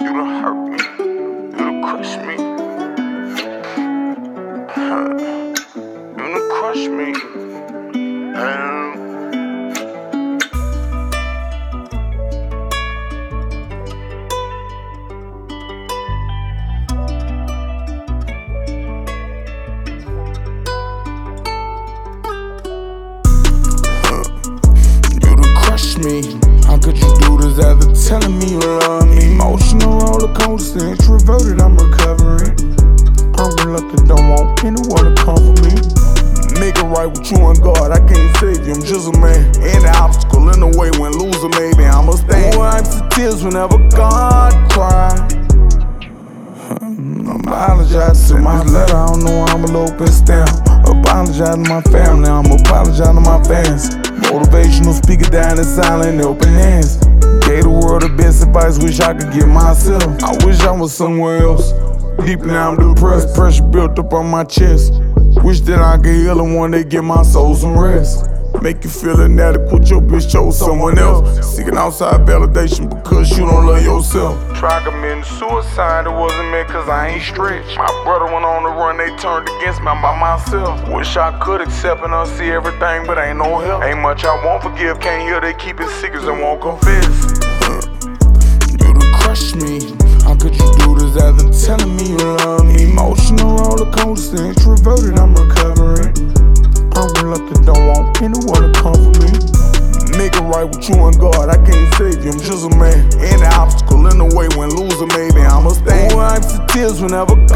You done hurt me. You done crushed me. You done crushed me. Me. How could you do this after telling me you love me? Emotional roller coaster, introverted, I'm recovering. I'm reluctant, don't want anyone to come for me. Make it right with you and God, I can't save you, I'm just a man. Any obstacle in the way when losing, maybe I'ma stand. Wipes the tears whenever God cries. Apologize to my letter, I don't know I'm a open stamp. Apologize to my family, I'm apologize to my fans. Motivational speaker down in silent, open hands. Gave the world the best advice, wish I could give myself. I wish I was somewhere else. Deeply I'm depressed, pressure built up on my chest. Wish that I could heal and one day give my soul some rest. Make you feel inadequate, your bitch chose someone else. Seeking outside validation because you don't love yourself. Tried committing suicide, it wasn't meant cause I ain't stretched. My brother went on the run, they turned against me, I'm by myself. Wish I could accept and unsee everything, but ain't no help. Ain't much I won't forgive, can't hear they keep it secrets and won't confess. You done crushed me. How could you do this after telling me you love me? Emotional roller coaster, introverted, I'm recovering. I'm reluctant, don't want anyone to come for me. Make it right with you and God, I can't save you, I'm just a man. Any obstacle in the way when losing, maybe I'ma stand. Wipes the tears whenever